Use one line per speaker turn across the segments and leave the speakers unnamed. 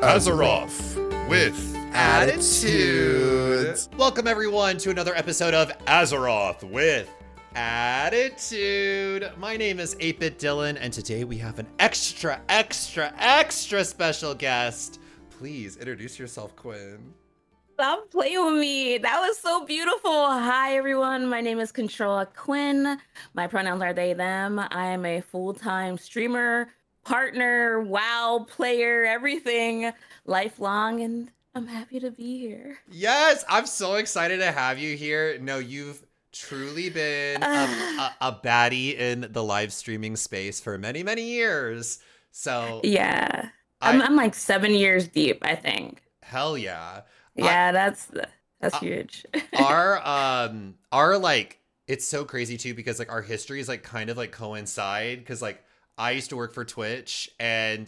Azeroth with
Attitude.
Welcome everyone to another episode of Azeroth with Attitude. My name is 8-Bit Dylan, and today we have an extra special guest. Please introduce yourself, Quinn.
Stop playing with me. That was so beautiful. Hi, everyone. My name is Controlla Quinn. My pronouns are they, them. I am a full-time streamer, partner, WoW player, everything, lifelong, and I'm happy to be here.
Yes, I'm so excited to have you here. No, you've truly been a baddie in the live streaming space for many, many years. So
yeah, I'm like 7 years deep, I think.
Hell yeah.
Yeah, that's huge.
our like, it's so crazy too, because like our histories like kind of like coincide, because like I used to work for Twitch, and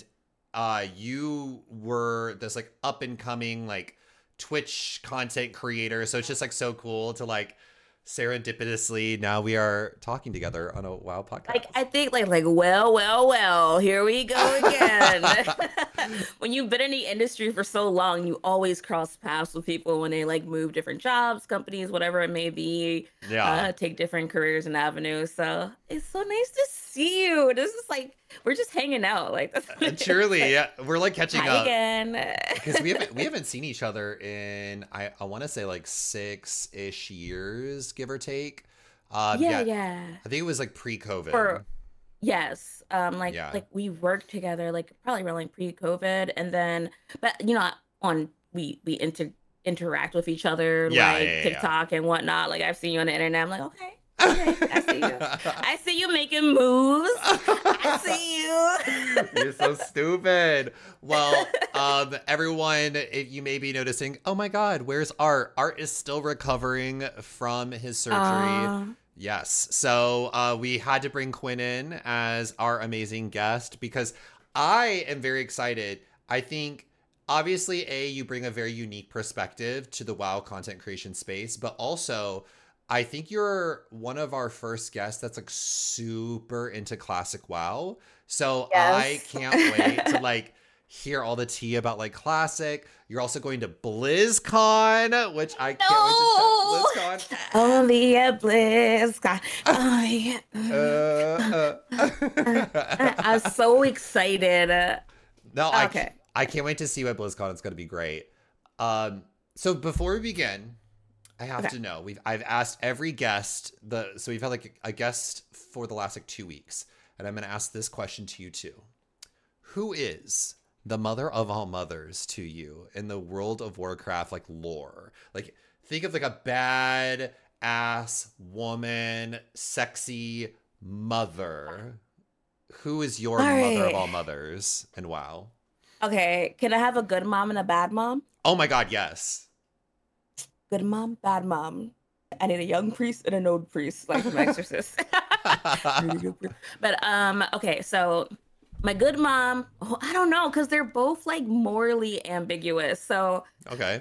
you were this like up and coming like Twitch content creator, so it's just like so cool to like serendipitously now we are talking together on a WoW podcast.
Like I think like well, here we go again. When you've been in the industry for so long, you always cross paths with people when they like move different jobs, companies, whatever it may be.
Yeah.
Take different careers and avenues. So it's so nice to see you. This is like we're just hanging out. Like
truly, yeah. We're like catching
Hi
up
again.
because we haven't seen each other in I want to say like 6-ish years, give or take.
Yeah.
I think it was like pre-COVID.
Yes. Like we worked together like probably around like pre-COVID, and then but you know we interact with each other TikTok and whatnot. Like I've seen you on the internet. I'm like, okay, I see you. I see you making moves. I see you.
You're so stupid. Well, everyone, if you may be noticing, oh my God, where's Art? Art is still recovering from his surgery. Yes. So we had to bring Quinn in as our amazing guest because I am very excited. I think obviously, you bring a very unique perspective to the WoW content creation space, but also I think you're one of our first guests that's like super into classic WoW. So
yes.
I can't wait to like hear all the tea about like classic. You're also going to BlizzCon, which I can't wait to chat BlizzCon.
Only at BlizzCon. I'm so excited.
No,
okay.
I can't wait to see what BlizzCon is going to be great. So before we begin, I have to know. I've asked every guest so we've had like a guest for the last like 2 weeks, and I'm going to ask this question to you too. Who is the mother of all mothers to you in the World of Warcraft like lore? Like think of like a bad ass woman, sexy mother. Who is your mother of all mothers in WoW?
Okay, can I have a good mom and a bad mom?
Oh my God, yes.
Good mom, bad mom. I need a young priest and an old priest, like from Exorcist. But okay, so my good mom, I don't know, because they're both like morally ambiguous. So
okay,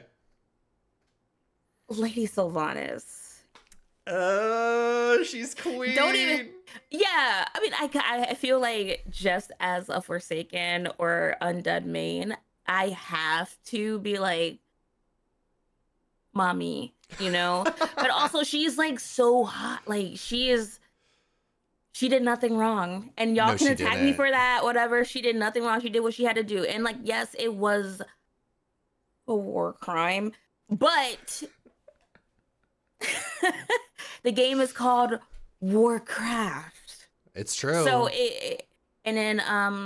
Lady Sylvanas.
She's queen.
Don't even. Yeah, I mean, I feel like just as a Forsaken or Undead main, I have to be like, mommy, you know. But also, she's like so hot. Like she did nothing wrong, and y'all can attack me for that. Whatever, she did nothing wrong. She did what she had to do, and like, yes, it was a war crime, but the game is called Warcraft.
It's true.
So and then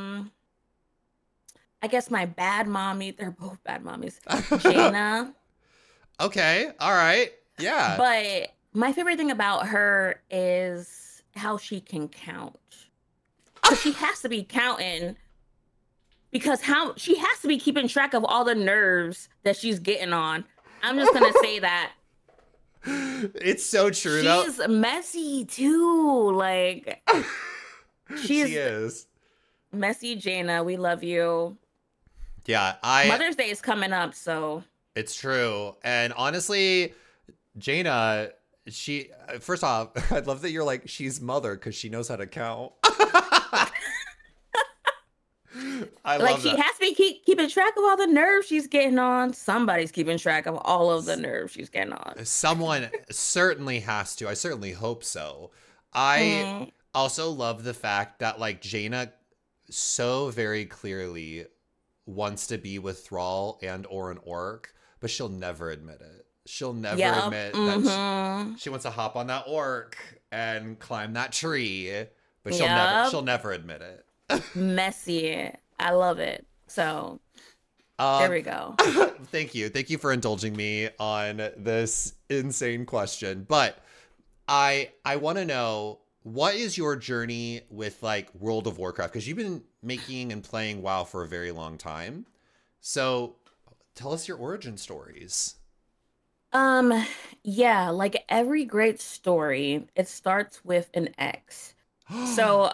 I guess my bad mommy, they're both bad mommies. Jaina.
Okay, all right. Yeah.
But my favorite thing about her is how she can count. Because she has to be counting. Because how she has to be keeping track of all the nerves that she's getting on. I'm just gonna say that.
It's so true though.
She's messy too. Like
she is.
Messy Jaina, we love you.
Yeah,
Mother's Day is coming up, so
it's true. And honestly, Jaina, she first off, I love that you're like she's mother because she knows how to count. I
Like
love
she
that.
has to be keeping track of all the nerves she's getting on. Somebody's keeping track of all of the nerves she's getting on.
Someone certainly has to. I certainly hope so. I
Mm,
also love the fact that like Jaina so very clearly wants to be with Thrall and or an orc, but she'll never admit it. She'll never
yep.
admit that
Mm-hmm.
she wants to hop on that orc and climb that tree, but she'll
Yep.
never admit it.
Messy. I love it. So there
Um,
we go.
thank you. Thank you for indulging me on this insane question. But I want to know, what is your journey with like World of Warcraft? Because you've been making and playing WoW for a very long time. So tell us your origin stories.
Um, yeah, like every great story, it starts with an X. So,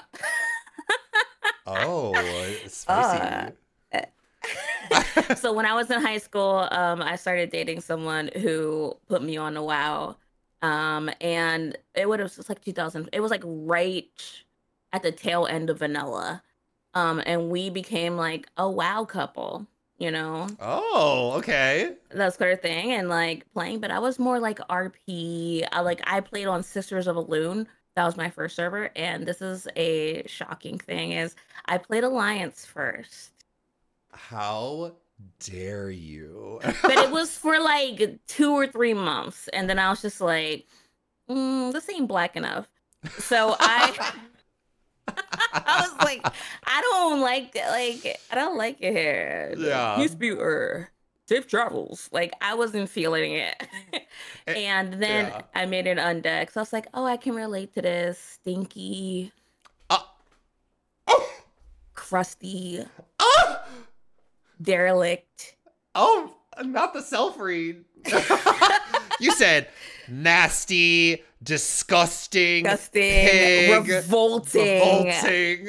Oh,
uh,
spicy.
so when I was in high school, I started dating someone who put me on a WoW. And it would have just like 2000, it was like right at the tail end of vanilla. And we became like a WoW couple, you know,
Oh, okay.
that sort of thing, and like playing, but I was more like RP. I played on Sisters of Elune. That was my first server, and this is a shocking thing is I played Alliance first.
How dare you?
But it was for like 2 or 3 months, and then I was just like, this ain't black enough. So I was like, I don't like it here.
Yeah.
Used to be safe travels. Like I wasn't feeling it. And then
Yeah.
I made it undeck. So I was like, oh, I can relate to this. Stinky,
Uh,
crusty,
oh,
derelict.
oh, not the self read. You said nasty, disgusting,
Disgusting,
pig,
revolting.
revolting.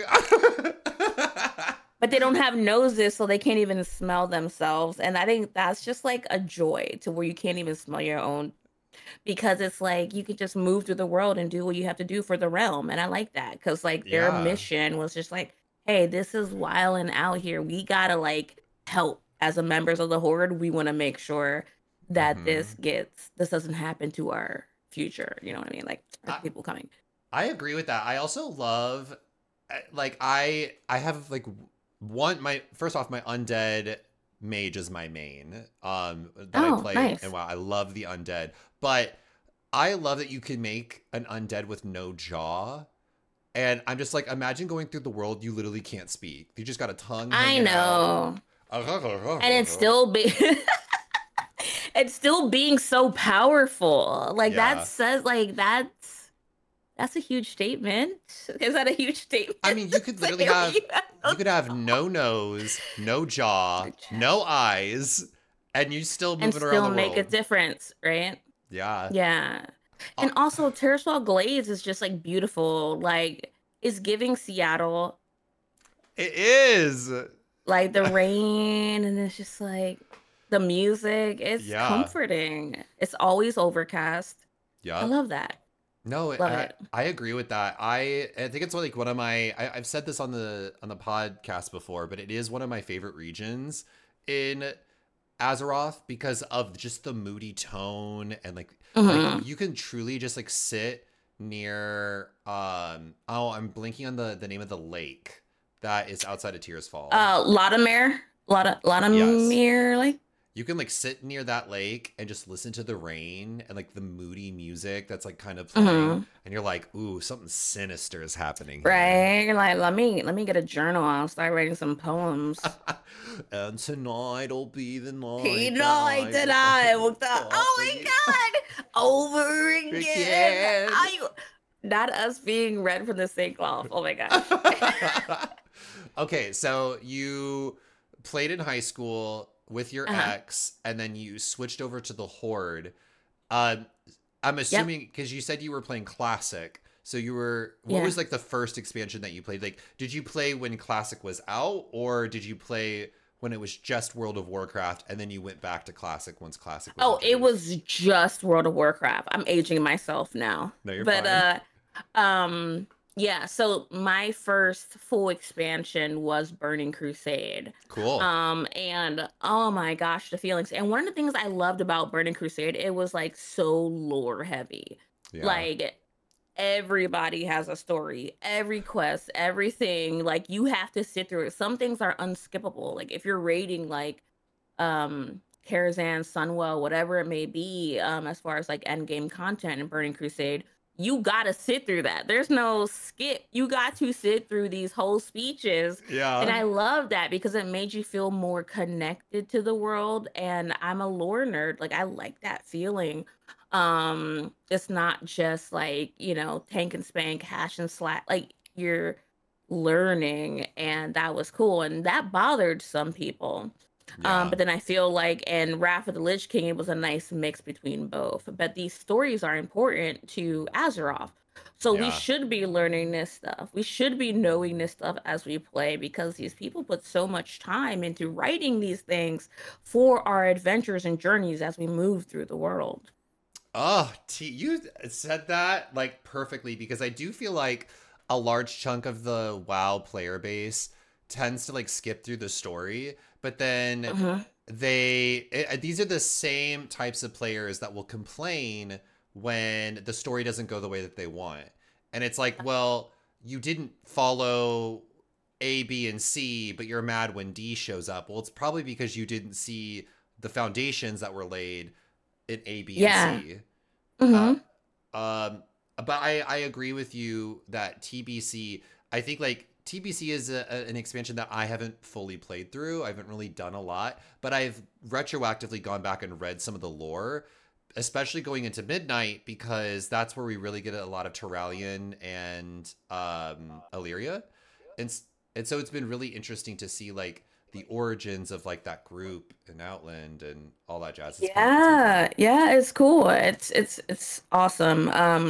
But they don't have noses, so they can't even smell themselves. And I think that's just like a joy to where you can't even smell your own, because it's like you could just move through the world and do what you have to do for the realm. And I like that because like their
Yeah.
mission was just like, hey, this is wild and out here. We gotta like help as a members of the horde. We want to make sure that
Mhm.
this doesn't happen to our future. You know what I mean? Like our
I,
people coming.
I agree with that. I also love, like, I have like my first off, my undead mage is my main that I
Oh,
play,
nice.
and wow, I love the undead. But I love that you can make an undead with no jaw. And I'm just like, imagine going through the world, you literally can't speak. You just got a tongue
I
hanging out.
know. And it's still it's still being so powerful. Like
Yeah.
that says like that's a huge statement. Is that a huge statement?
I mean, you could literally have you could have no nose, no jaw, no eyes, and you still
and
moving around
still
the
make a
world.
difference, right?
Yeah.
Yeah.
Uh,
And also Terrasol Glades is just like beautiful. Like it's giving Seattle,
it is.
like the rain, and it's just like the music. It's
Yeah.
comforting. It's always overcast. I
Yeah.
love that.
No,
Love it.
I agree with that. I think it's like one of my I've said this on the podcast before, but it is one of my favorite regions in Azeroth because of just the moody tone and like
Mhm.
you can truly just like sit near oh, I'm blinking on the name of the lake that is outside of Tears Fall.
Lotamere,
Yes.
Lotamere, like
You can like sit near that lake and just listen to the rain and like the moody music that's like kind of playing,
Mhm.
and you're like, ooh, something sinister is happening here.
right. You're like, let me get a journal. I'll start writing some poems.
And tonight'll be the night.
Tonight that I woke up. Oh my god! Over again.
Again.
Not us being read from the same cloth. Oh my gosh.
Okay, so you played in high school with your
Uh-huh.
ex, and then you switched over to the Horde. I'm assuming because you said you were playing Classic. So you were, what
Yeah.
was like the first expansion that you played? Like, did you play when Classic was out, or did you play when it was just World of Warcraft, and then you went back to Classic once Classic was
Oh, it
introduced?
was just World of Warcraft. I'm aging myself now.
No, you're
But
fine.
Yeah, so my first full expansion was Burning Crusade.
Cool.
And oh my gosh, the feelings. And one of the things I loved about Burning Crusade, it was like so lore heavy.
Yeah.
Like everybody has a story, every quest, everything. Like you have to sit through it. Some things are unskippable. Like if you're raiding like Karazhan, Sunwell, whatever it may be, as far as like end game content in Burning Crusade, you gotta sit through that. There's no skip. You got to sit through these whole speeches. And
Yeah.
I love that because it made you feel more connected to the world. And I'm a lore nerd. Like I like that feeling. It's not just like, tank and spank, hash and slash. Like you're learning, and that was cool. And that bothered some people.
Yeah.
But then I feel like in Wrath of the Lich King, it was a nice mix between both. But these stories are important to Azeroth. So we
Yeah.
should be learning this stuff. We should be knowing this stuff as we play because these people put so much time into writing these things for our adventures and journeys as we move through the world.
Oh, you said that like perfectly because I do feel like a large chunk of the WoW player base tends to like skip through the story, but then
Mhm.
these are the same types of players that will complain when the story doesn't go the way that they want. And it's like, well, you didn't follow A, B, and C, but you're mad when D shows up. Well, it's probably because you didn't see the foundations that were laid in A, B, and
Yeah.
C. Uh,
Hmm.
but I agree with you that TBC, I think like TBC is an expansion that I haven't fully played through. I haven't really done a lot, but I've retroactively gone back and read some of the lore, especially going into Midnight because that's where we really get a lot of Turalian and Illyria. And and so it's been really interesting to see like the origins of like that group in Outland and all that jazz. It's been fun.
Yeah, yeah, it's cool. It's awesome.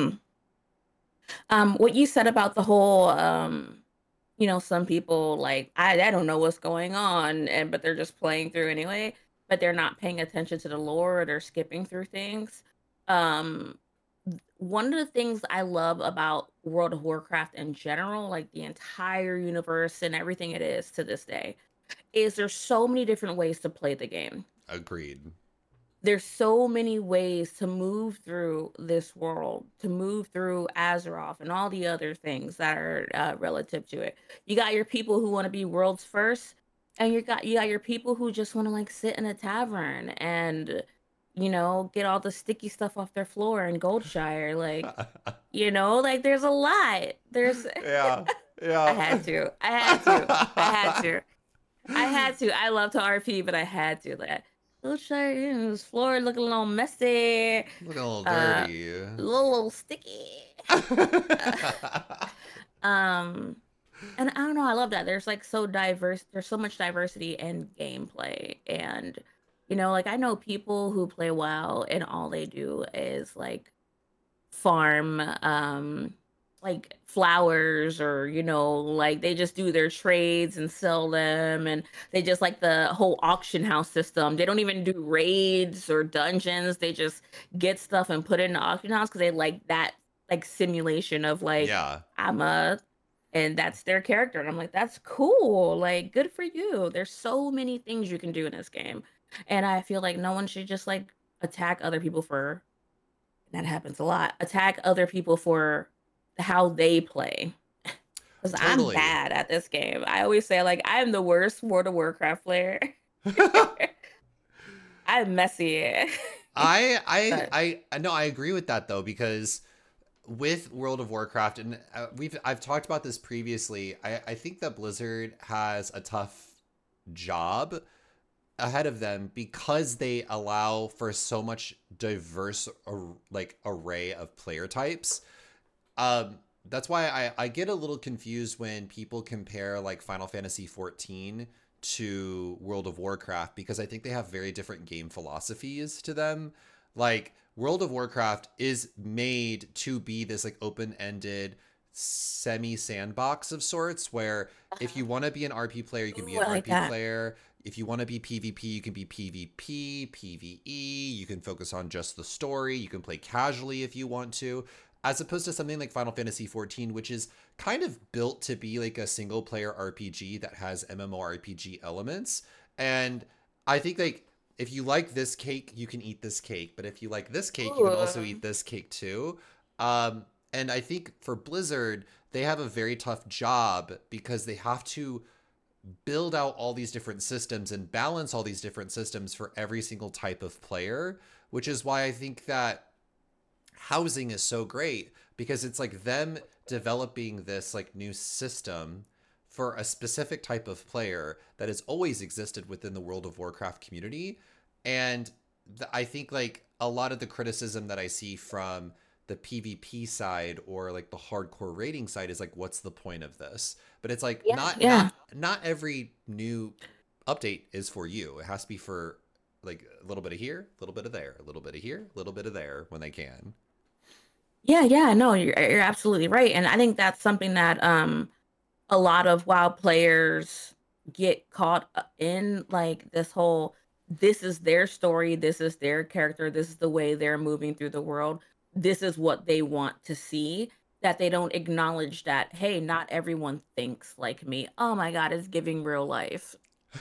What you said about the whole, some people like I don't know what's going on, and but they're just playing through anyway, but they're not paying attention to the lore, or they're skipping through things. Um, One of the things I love about World of Warcraft in general, like the entire universe and everything it is to this day, is there's so many different ways to play the game.
Agreed.
There's so many ways to move through this world, to move through Azeroth and all the other things that are relative to it. You got your people who want to be world's first, and you got your people who just want to like sit in a tavern and get all the sticky stuff off their floor in Goldshire. Like, like there's a lot. There's
Yeah.
I
Yeah.
had to. I had to. I had to. I had to. I love to RP, but I had to. Like, little shirt, his floor looking a little messy,
Looking a little
uh,
dirty.
little sticky. Uh, um, and I don't know. I love that. There's like so diverse. There's so much diversity in gameplay, and like I know people who play WoW, and all they do is like farm like flowers, or like they just do their trades and sell them, and they just like the whole auction house system. They don't even do raids or dungeons. They just get stuff and put it in the auction house because they like that like simulation of like
Yeah.
I'm a and that's their character, and I'm like, that's cool, like good for you. There's so many things you can do in this game, and I feel like no one should just like attack other people for that happens a lot. Attack other people for how they play. Because I'm
Totally.
bad at this game. I always say, like, I'm the worst World of Warcraft player. I'm messy. But
I no, I agree with that though because with World of Warcraft and I've talked about this previously. I think that Blizzard has a tough job ahead of them because they allow for so much diverse like array of player types. That's why I get a little confused when people compare like Final Fantasy 14 to World of Warcraft because I think they have very different game philosophies to them. Like World of Warcraft is made to be this like open-ended semi sandbox of sorts where if you want to be an RP player, you can be
ooh,
an
I like
RP
that.
player. If you want to be PvP, you can be PvP, PvE. You can focus on just the story. You can play casually if you want to. as opposed to something like Final Fantasy XIV, which is kind of built to be like a single player RPG that has MMORPG elements. And I think like if you like this cake, you can eat this cake. But if you like this cake, you can also eat this cake too. And I think for Blizzard, they have a very tough job because they have to build out all these different systems and balance all these different systems for every single type of player, which is why I think that housing is so great, because it's like them developing this like new system for a specific type of player that has always existed within the World of Warcraft community. And I think like a lot of the criticism that I see from the PvP side or like the hardcore rating side is like, what's the point of this? But it's like not every new update is for you. It has to be for like a little bit of here, a little bit of there, a little bit of here, a little bit of there when they can.
Yeah, no, you're absolutely right. And I think that's something that a lot of WoW players get caught in, like this whole, this is their story, this is their character, this is the way they're moving through the world, this is what they want to see, that they don't acknowledge that, hey, not everyone thinks like me. Oh my God, it's giving real life.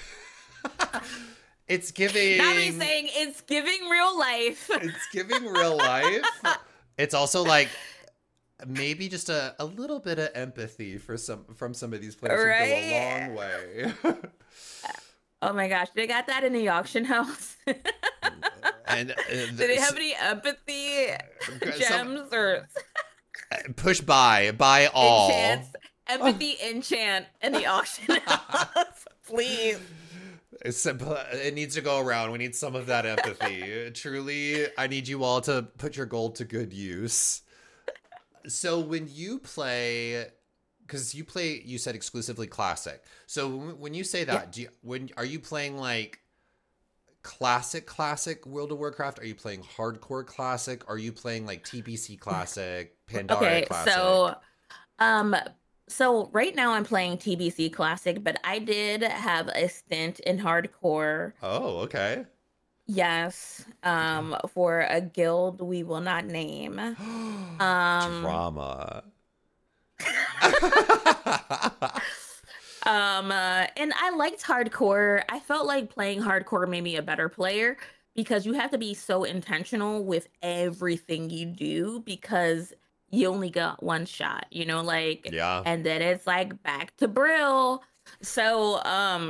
It's giving...
Not me saying it's giving real life.
It's giving real life. It's also like maybe just a little bit of empathy from some of these players, right? Who go a long way.
Oh my gosh, they got that in the auction house.
And
do they have any empathy gems or
push buy all
enchants, empathy enchant in the auction house, please?
It needs to go around. We need some of that empathy. Truly, I need you all to put your gold to good use. So when you play, because you said exclusively classic. So when you say that, are you playing like classic World of Warcraft? Are you playing hardcore classic? Are you playing like TBC classic, Pandaria classic?
So right now I'm playing TBC Classic, but I did have a stint in hardcore.
Oh, okay.
Yes. For a guild we will not name.
Drama.
And I liked hardcore. I felt like playing hardcore made me a better player because you have to be so intentional with everything you do because you only got one shot, like, and then it's like back to Brill. So,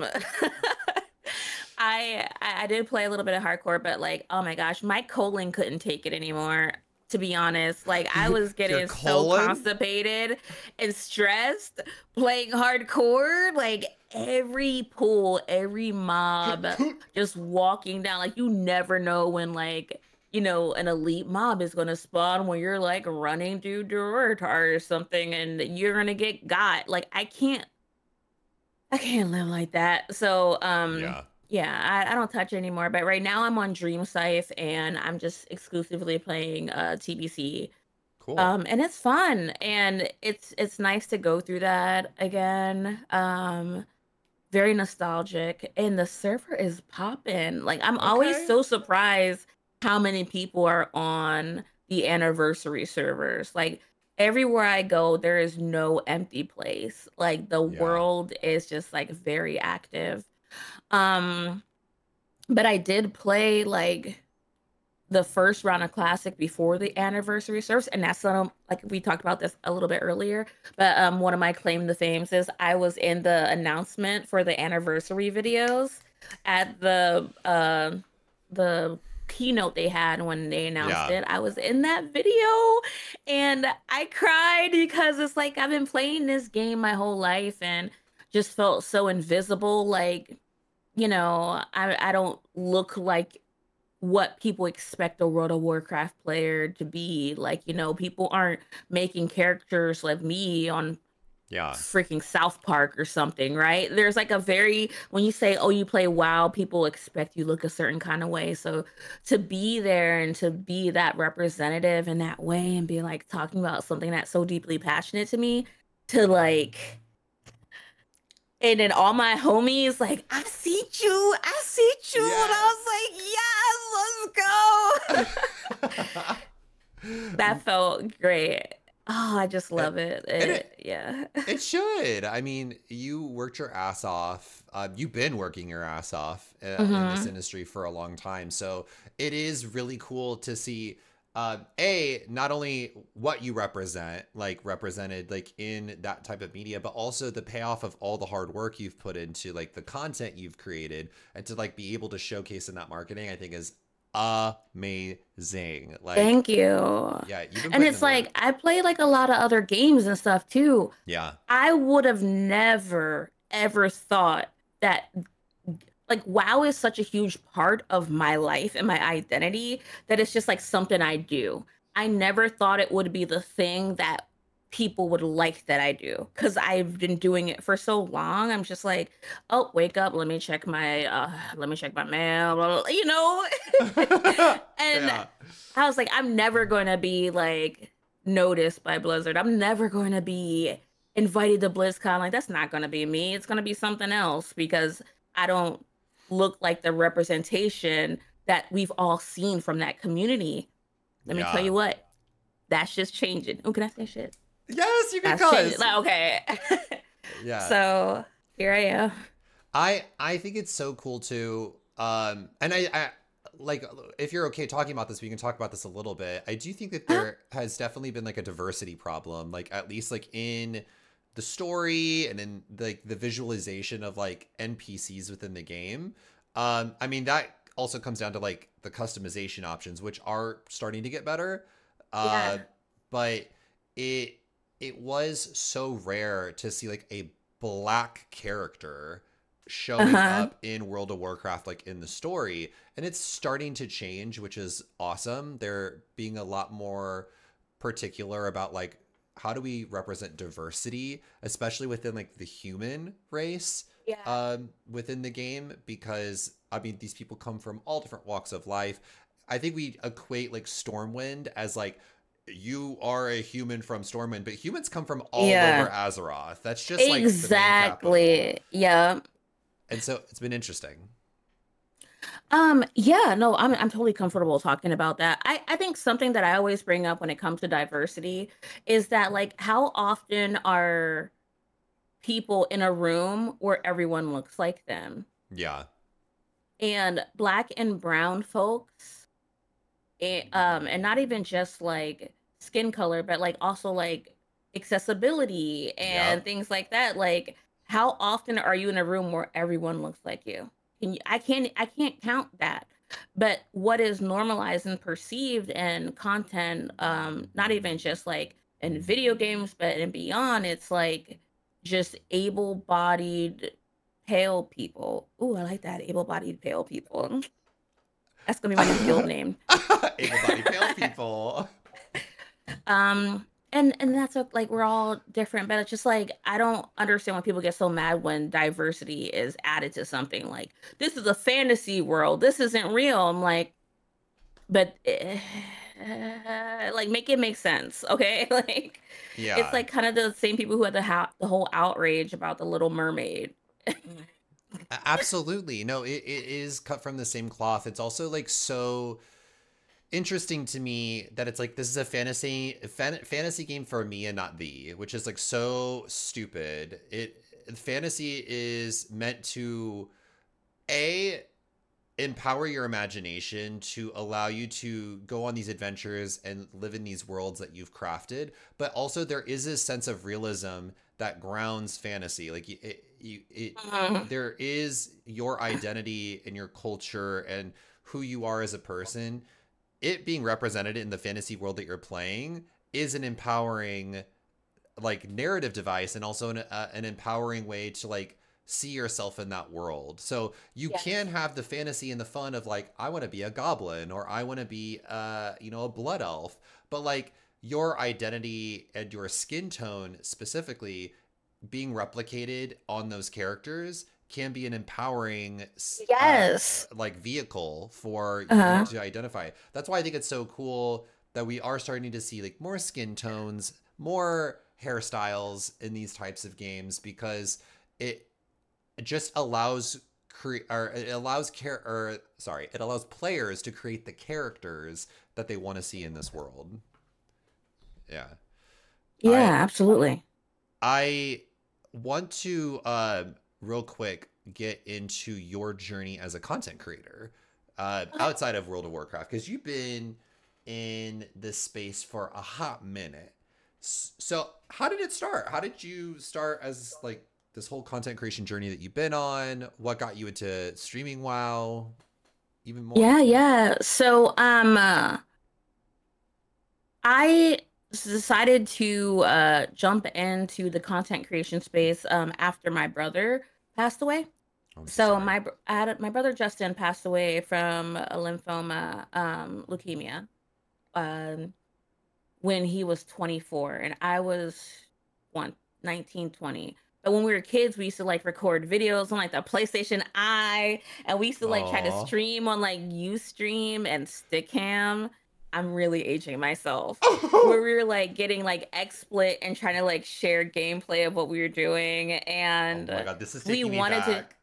I did play a little bit of hardcore, but like, oh my gosh, my colon couldn't take it anymore. To be honest, like I was getting so constipated and stressed playing hardcore, like every pool, every mob, just walking down, like you never know when like, an elite mob is going to spawn when you're like running through Durotar or something and you're going to get got. Like, I can't live like that. So, I don't touch it anymore. But right now I'm on Dream Scythe and I'm just exclusively playing TBC.
Cool.
And it's fun and it's nice to go through that again. Very nostalgic and the server is popping. Like, I'm always so surprised how many people are on the anniversary servers. Like everywhere I go, there is no empty place. Like the world is just like very active. But I did play like the first round of Classic before the anniversary servers, and that's like we talked about this a little bit earlier. But one of my claim to fames is I was in the announcement for the anniversary videos at the keynote they had when they announced it. I was in that video and I cried because it's like I've been playing this game my whole life and just felt so invisible. Like, I don't look like what people expect a World of Warcraft player to be. Like, people aren't making characters like me on freaking South Park or something, right? There's like when you say, oh, you play WoW, people expect you look a certain kind of way. So to be there and to be that representative in that way and be like talking about something that's so deeply passionate to me, to like, and then all my homies like, I see you. And I was like, yes, let's go. That felt great. Oh, I just
And,
love it.
and it
Yeah.
it should. I mean, you worked your ass off. You've been working your ass off in this
Hmm.
industry for a long time. So it is really cool to see, not only what you represent, like represented like in that type of media, but also the payoff of all the hard work you've put into like the content you've created, and to like be able to showcase in that marketing, I think is amazing. Like,
Thank you.
yeah, you've been
And
putting
it's
in
like
work.
I play like a lot of other games and stuff too.
Yeah.
I would have never ever thought that like WoW is such a huge part of my life and my identity that it's just like something I do. I never thought it would be the thing that people would like that I do because I've been doing it for so long. I'm just like, oh, wake up, let me check my mail, blah, blah, you know? And
Yeah.
I was like, I'm never going to be like noticed by Blizzard. I'm never going to be invited to BlizzCon. Like, that's not going to be me. It's going to be something else because I don't look like the representation that we've all seen from that community. Let me tell
Yeah.
you what, that's just changing. Oh, can I say shit?
Yes, you can
That's changing.
cuss.
Like, okay.
Yeah.
So here I am.
I think it's so cool too. And I like, if you're okay talking about this, we can talk about this a little bit. I do think that
Huh?
there has definitely been like a diversity problem, like at least like in the story and in like the visualization of like NPCs within the game. I mean that also comes down to like the customization options, which are starting to get better.
Yeah.
Uh, but it it was so rare to see like a black character showing
Uh-huh.
up in World of Warcraft, like in the story. And it's starting to change, which is awesome. They're being a lot more particular about like how do we represent diversity, especially within like the human race
Yeah.
within the game, because I mean these people come from all different walks of life. I think we equate like Stormwind as like you are a human from Stormwind, but humans come from all over
Yeah.
Azeroth. That's just like the main capital.
Exactly. Yeah.
And so it's been interesting.
Yeah, no, I'm totally comfortable talking about that. I think something that I always bring up when it comes to diversity is that like how often are people in a room where everyone looks like them?
Yeah.
And black and brown folks, and not even just like skin color, but like also like accessibility and
Yep.
things like that. Like, how often are you in a room where everyone looks like you? And I can't count that. But what is normalized and perceived in content, not even just like in video games, but and beyond, it's like just able-bodied pale people. Ooh, I like that. Able-bodied pale people. That's gonna be my new guild name.
Able-bodied pale people.
Um, and that's like we're all different, but it's just like I don't understand why people get so mad when diversity is added to something. Like, this is a fantasy world. This isn't real. I'm like, but like make it make sense, okay? Like, it's
Yeah.
like kind of the same people who had the whole outrage about the Little Mermaid.
Absolutely. No, it is cut from the same cloth. It's also like so interesting to me that it's like this is a fantasy game for me and not thee, which is like so stupid. It fantasy is meant to a empower your imagination to allow you to go on these adventures and live in these worlds that you've crafted, but also there is a sense of realism that grounds fantasy. Like
Mhm.
there is your identity and your culture and who you are as a person. It being represented in the fantasy world that you're playing is an empowering like narrative device, and also an empowering way to like see yourself in that world. So you can
Yes.
have the fantasy and the fun of like I want to be a goblin, or I want to be a blood elf, but like your identity and your skin tone specifically being replicated on those characters can be an empowering
Yes.
like vehicle for you
Uh-huh.
to identify. That's why I think it's so cool that we are starting to see like more skin tones, more hairstyles in these types of games, because it just allows it allows players to create the characters that they want to see in this world. Yeah.
Yeah, absolutely.
I want to real quick get into your journey as a content creator
Okay.
outside of World of Warcraft, because you've been in this space for a hot minute. So how did it start? How did you start as like this whole content creation journey that you've been on? What got you into streaming WoW even more?
Yeah. So I decided to jump into the content creation space after my brother passed away.
I'm so
So
sorry.
my brother Justin passed away from a lymphoma, leukemia, um, when he was 24, and I was one 19, 20. But when we were kids, we used to like record videos on like the PlayStation Eye, and we used to like try to
Aw.
stream on like Ustream and Stickam. I'm really aging myself. Where we were like getting like XSplit and trying to like share gameplay of what we were doing,
Oh
and
my God, this is
we
taking me
wanted to.
back.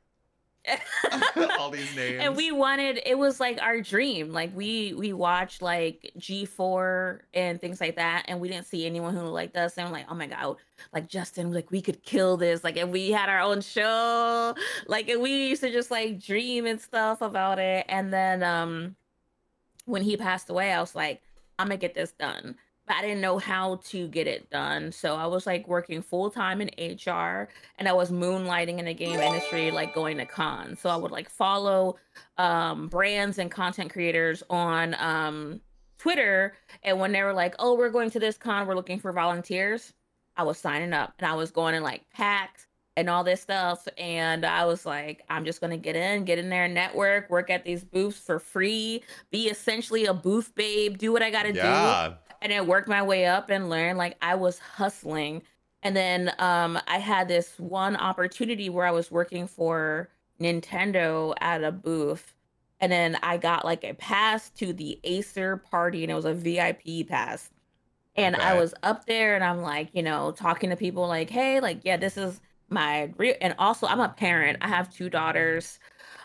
All these
And
names.
we wanted, it was like our dream. Like we watched like G4 and things like that, and we didn't see anyone who liked us. And I'm like, oh my God, like Justin, like we could kill this. Like if we had our own show, like and we used to just like dream and stuff about it. And then when he passed away, I was like, I'm gonna get this done. But I didn't know how to get it done. So I was like working full time in HR, and I was moonlighting in the game industry, like going to cons. So I would like follow brands and content creators on Twitter. And when they were like, oh, we're going to this con, we're looking for volunteers, I was signing up and I was going in like packs and all this stuff. And I was like, I'm just gonna get in there, network, work at these booths for free, be essentially a booth babe, do what I gotta do.
Yeah.
And then work my way up and learn. Like I was hustling. And then I had this one opportunity where I was working for Nintendo at a booth. And then I got like a pass to the Acer party, and it was a VIP pass. And I
Okay.
was up there and I'm like, talking to people like, hey, like, yeah, this is my real. And also, I'm a parent. I have two daughters.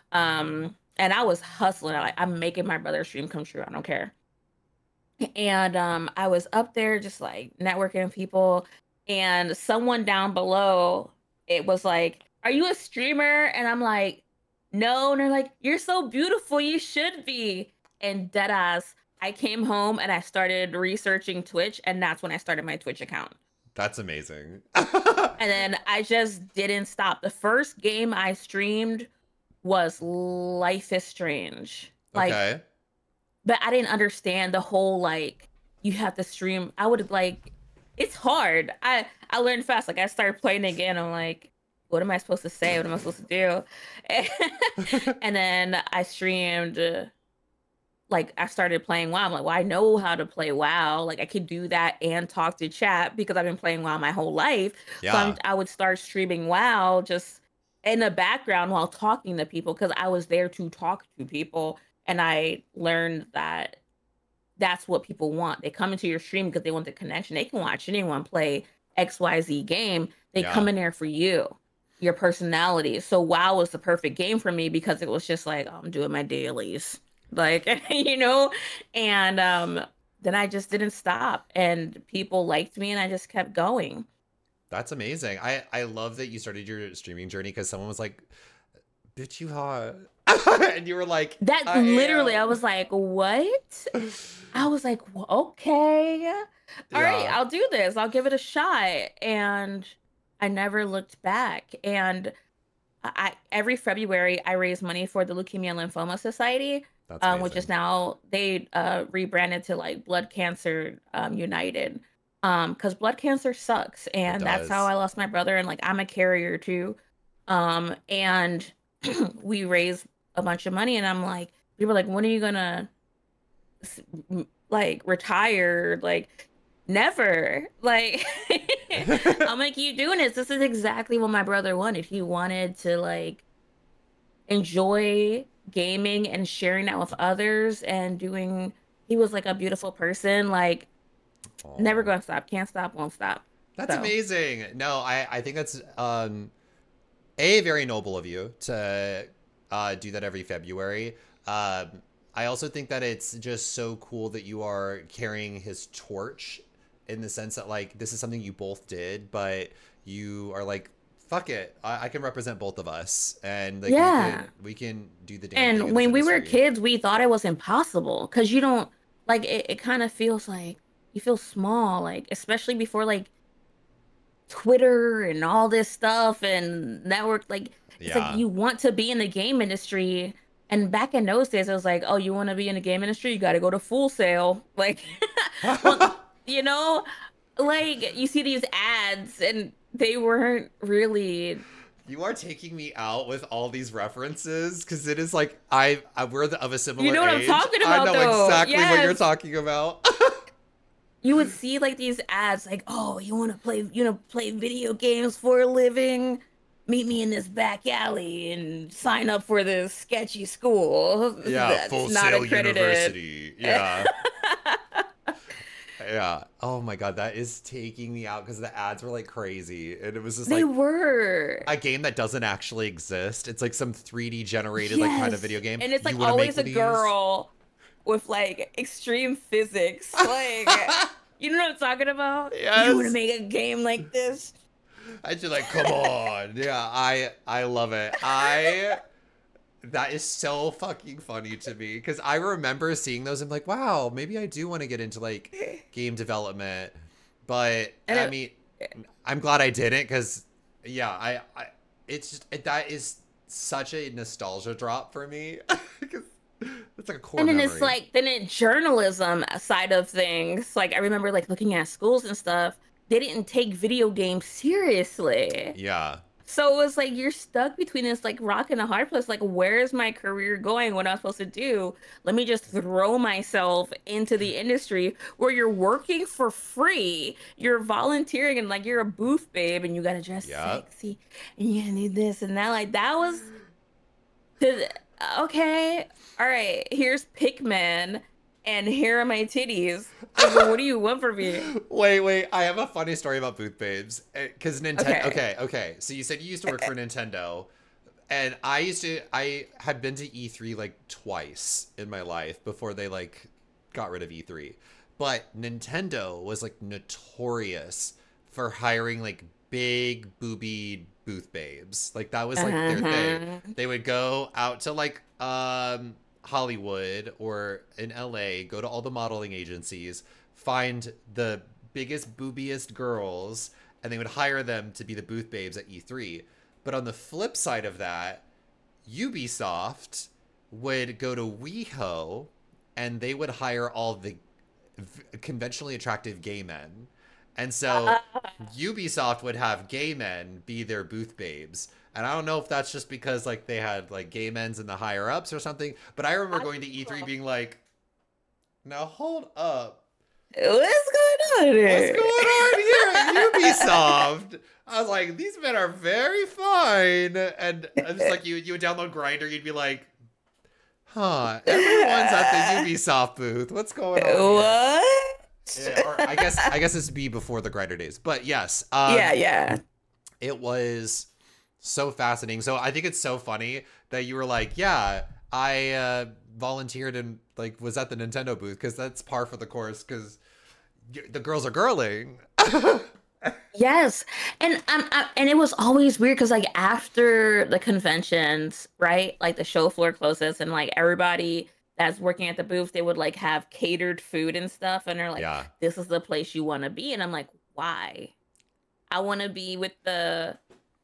And I was hustling. I'm making my brother's dream come true. I don't care. And I was up there just like networking with people, and someone down below, it was like, "Are you a streamer?" And I'm like, "No." And they're like, "You're so beautiful. You should be." And deadass, I came home and I started researching Twitch, and that's when I started my Twitch account.
That's amazing.
And then I just didn't stop. The first game I streamed was Life is Strange. Like,
Okay.
but I didn't understand the whole like you have to stream. I would like it's hard. I learned fast. Like I started playing again. I'm like, what am I supposed to say? What am I supposed to do? And then I streamed. Like I started playing WoW. I'm like, well, I know how to play WoW. Like I could do that and talk to chat because I've been playing WoW my whole life. So
Yeah.
I would start streaming WoW just in the background while talking to people because I was there to talk to people. And I learned that that's what people want. They come into your stream because they want the connection. They can watch anyone play XYZ game. They
Yeah.
come in there for you, your personality. So WoW was the perfect game for me because it was just like, oh, I'm doing my dailies. Like, and then I just didn't stop and people liked me and I just kept going.
That's amazing. I love that you started your streaming journey because someone was like, "Bitch, you hot," and you were like,
That
"I
literally, I
am."
was like, what? I was like, "Well, okay. All right,
Yeah.
I'll do this. I'll give it a shot." And I never looked back. And I every February I raise money for the Leukemia and Lymphoma Society,
That's
which is
amazing.
now they rebranded to like Blood Cancer United. Because blood cancer sucks,
It
and that's how
does.
I lost my brother, and like I'm a carrier too. And we raised a bunch of money, and I'm like, people are like, when are you gonna like retire? Like, never. Like, I'm like, you doing this. This is exactly what my brother wanted. He wanted to like enjoy gaming and sharing that with others and doing, he was like a beautiful person. Like, never
Oh,
gonna stop. Can't stop, won't stop.
that's
So,
amazing. No, I think that's a very noble of you to do that every February. I also think that it's just so cool that you are carrying his torch in the sense that like this is something you both did, but you are like, fuck it, I can represent both of us, and like
Yeah.
we can do the damn thing in
And
this
when we were
industry.
kids, we thought it was impossible because you don't like it kind of feels like you feel small, like especially before like Twitter and all this stuff and network like it's like
Yeah.
you want to be in the game industry. And back in those days, it was like, oh, you want to be in the game industry, you got to go to Full Sail. Like, well, you know, like you see these ads and they weren't really.
You are taking me out with all these references because it is like we're of a
You
similar
know what I'm
age.
talking
I
about,
know
though.
exactly what you're
Yes.
talking about.
You would see like these ads like, oh, you want to play video games for a living? Meet me in this back alley and sign up for this sketchy school
Yeah,
that's
Full
not
Sail
accredited.
University. Yeah. Yeah. Oh my god, that is taking me out because the ads were like crazy. And it was just
They
like
were.
a game that doesn't actually exist. It's like some 3D generated like kind of
Yes.
video game.
And it's
You
like
want to make
always a
these?
girl with like extreme physics. Like, you know what I'm talking about? You want to
Yes.
make a game like this?
I just like, come on. Yeah, I love it. That is so fucking funny to me because I remember seeing those and like, wow, maybe I do want to get into like game development. But
And
I mean, I'm glad I didn't because yeah, it's just that is such a nostalgia drop for me because it's like a core
And then
memory.
it's like then in journalism side of things, like I remember like looking at schools and stuff, they didn't take video games seriously.
Yeah.
So it was like you're stuck between this like rock and a hard place. Like, where is my career going? What am I supposed to do? Let me just throw myself into the industry where you're working for free. You're volunteering and like you're a booth babe and you gotta dress
Yep.
sexy and you gotta do this and that. Like that was the okay, all right, here's Pikmin and here are my titties. Like, what do you want from me?
Wait. I have a funny story about Booth Babes. Because Nintendo.
Okay.
Okay. So you said you used to work for Nintendo. And I had been to E3 like twice in my life before they like got rid of E3. But Nintendo was like notorious for hiring like big boobied booth babes. Like that was like their thing.
Uh-huh.
They would go out to like Hollywood or in LA, go to all the modeling agencies, find the biggest boobiest girls, and they would hire them to be the booth babes at E3. But on the flip side of that, Ubisoft would go to WeHo and they would hire all the conventionally attractive gay men. And so Ubisoft would have gay men be their booth babes. And I don't know if that's just because like they had like gay men's in the higher ups or something, but I remember going to E3 being like, now hold up.
What's going on here?
What's going on here at Ubisoft? I was like, these men are very fine. And it's like you would download Grindr, you'd be like, huh, everyone's at the Ubisoft booth. What's going on here?
What?
Yeah, or I guess this would be before the Grindr days. But yes.
Yeah.
It was so fascinating. So I think it's so funny that you were like, yeah, I volunteered and like was at the Nintendo booth because that's par for the course because the girls are girling.
Yes. And it was always weird because like after the conventions, right? Like the show floor closes and like everybody that's working at the booth, they would like have catered food and stuff. And they're like,
Yeah.
this is the place you want to be. And I'm like, why? I want to be with the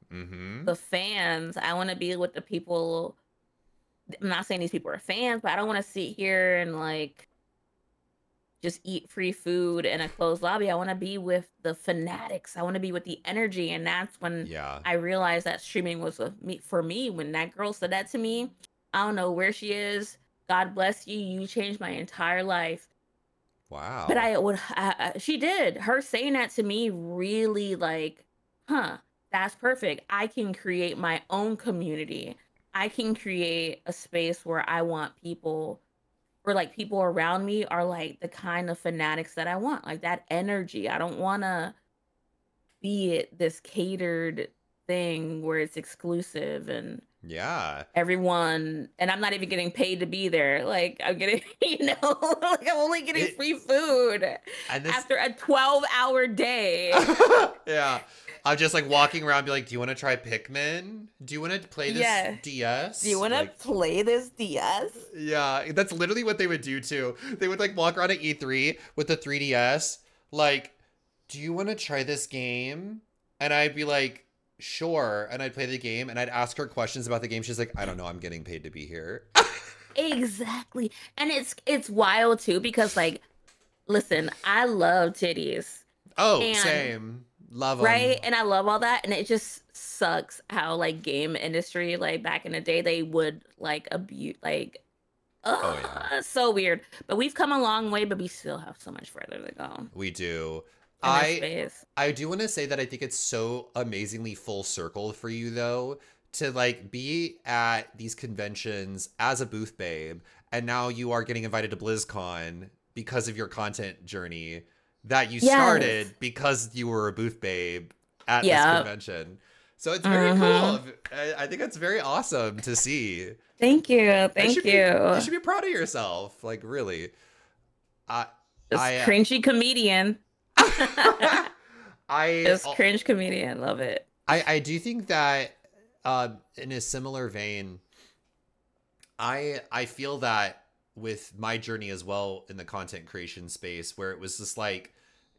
fans. I want to be with the people. I'm not saying these people are fans, but I don't want to sit here and like just eat free food in a closed lobby. I want to be with the fanatics. I want to be with the energy. And that's when
Yeah.
I realized that streaming was for me. When that girl said that to me, I don't know where she is. God bless you. You changed my entire life.
Wow.
But she did. Her saying that to me really like, that's perfect. I can create my own community. I can create a space where I want people, or like people around me are like the kind of fanatics that I want, like that energy. I don't want to be this catered thing where it's exclusive and
Yeah.
everyone, and I'm not even getting paid to be there. Like I'm getting, like I'm only getting free food after a 12-hour day.
Yeah. I'm just like walking around, be like, do you want to try Pikmin? Do you want to play this DS?
Do you want to play this DS?
Yeah, that's literally what they would do too. They would like walk around at E3 with the 3DS, like, do you want to try this game? And I'd be like, sure. And I'd play the game and I'd ask her questions about the game. She's like, I don't know, I'm getting paid to be here.
Exactly. And it's wild too, because like, listen, I love titties.
Oh, same. Love them.
Right? And I love all that. And it just sucks how like game industry, like back in the day, they would like abuse, like, so weird. But we've come a long way, but we still have so much further to go.
We do. I do want to say that I think it's so amazingly full circle for you though, to like be at these conventions as a booth babe, and now you are getting invited to BlizzCon because of your content journey that you started because you were a booth babe at this convention. So it's very cool. I think it's very awesome to see.
Thank you. Thank you.
You should be proud of yourself. Like, really.
Cringy comedian. Cringe comedian. Love it.
I do think that in a similar vein, I feel that with my journey as well in the content creation space, where it was just like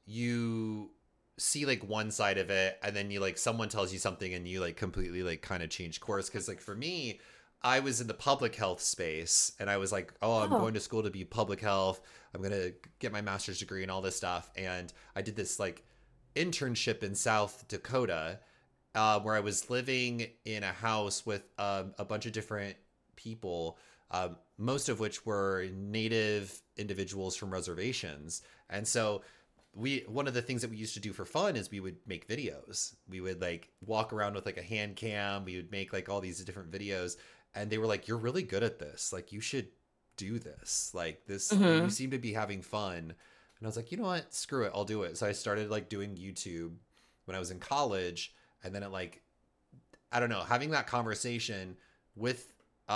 you see like one side of it and then you like someone tells you something and you like completely like kind of change course. Because like for me, I was in the public health space and I was like, I'm going to school to be public health. I'm going to get my master's degree and all this stuff. And I did this like internship in South Dakota where I was living in a house with a bunch of different people, most of which were native individuals from reservations. And so one of the things that we used to do for fun is we would make videos. We would like walk around with like a hand cam. We would make like all these different videos. And they were like, you're really good at this. Like, you should do this. Like, this, you seem to be having fun. And I was like, you know what? Screw it. I'll do it. So I started like doing YouTube when I was in college. And then it like, I don't know, having that conversation with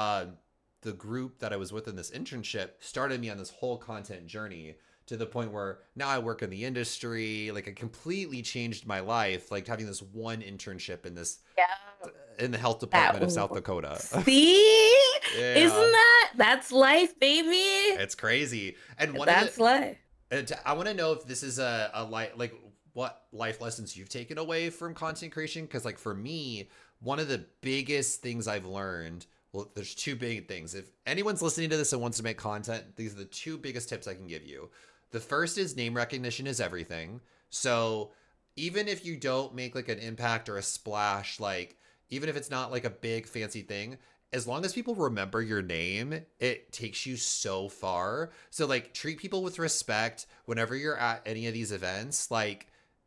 the group that I was with in this internship started me on this whole content journey to the point where now I work in the industry. Like, it completely changed my life. Like, having this one internship in this, in the health department of South Dakota.
See? Yeah. Isn't that's life, baby?
It's crazy. And
that's life.
I want to know if this is a like what life lessons you've taken away from content creation. Because like for me, one of the biggest things I've learned, well, there's two big things. If anyone's listening to this and wants to make content, these are the two biggest tips I can give you. The first is name recognition is everything. So even if you don't make like an impact or a splash, like even if it's not like a big fancy thing, as long as people remember your name, it takes you so far. So like treat people with respect whenever you're at any of these events. Like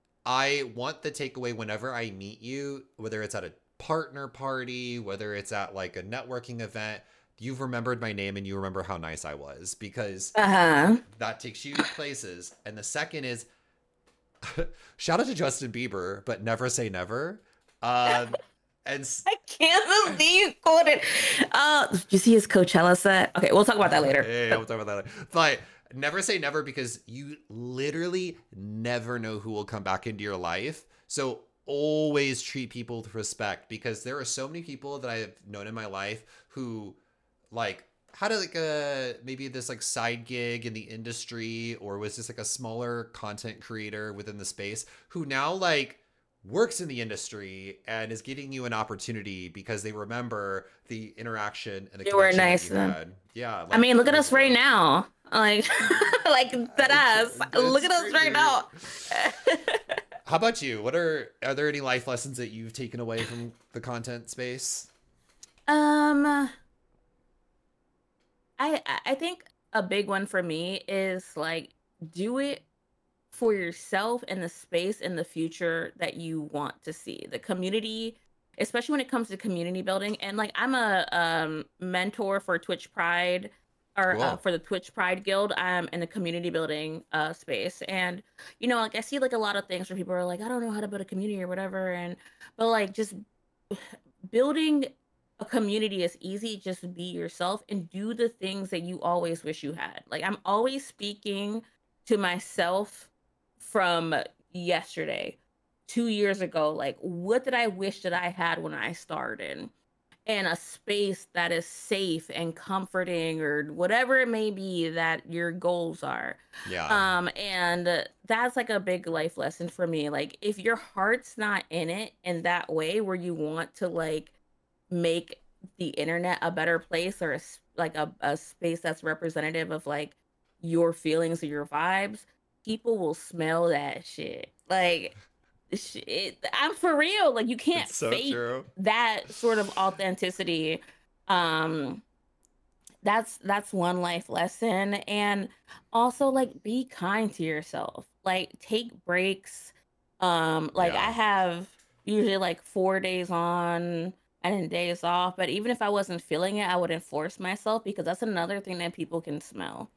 I want the takeaway whenever I meet you, whether it's at a partner party, whether it's at like a networking event, you've remembered my name and you remember how nice I was, because that takes you places. And the second is shout out to Justin Bieber, but never say never. And
I can't believe you quoted. Did you see his Coachella set? Okay, we'll talk about that later.
Yeah, we'll talk about that later. But never say never, because you literally never know who will come back into your life. So always treat people with respect, because there are so many people that I have known in my life who like had like maybe this like side gig in the industry, or was just like a smaller content creator within the space, who now like works in the industry and is giving you an opportunity because they remember the interaction and the
you were nice.
You had. Yeah. Like,
I mean, look at us right now. Like, like that ass. Look at us right now.
How about you? Are there any life lessons that you've taken away from the content space?
I think a big one for me is like, do it for yourself and the space in the future that you want to see. The community, especially when it comes to community building. And like, I'm a mentor for Twitch Pride, or cool. For the Twitch Pride Guild. I'm in the community building space. And, you know, like I see like a lot of things where people are like, I don't know how to build a community or whatever. But like, just building a community is easy. Just be yourself and do the things that you always wish you had. Like, I'm always speaking to myself from yesterday, 2 years ago. Like, what did I wish that I had when I started? And a space that is safe and comforting, or whatever it may be that your goals are.
Yeah.
And that's like a big life lesson for me. Like, if your heart's not in it in that way where you want to like make the internet a better place, or like a space that's representative of like your feelings or your vibes, people will smell that shit. Like, I'm for real. Like, you can't
It's so
fake
true.
that sort of authenticity. Um, that's one life lesson. And also, like, be kind to yourself. Like, take breaks. Like, I
Yeah.
have usually like 4 days on and then days off. But even if I wasn't feeling it, I would enforce myself, because that's another thing that people can smell.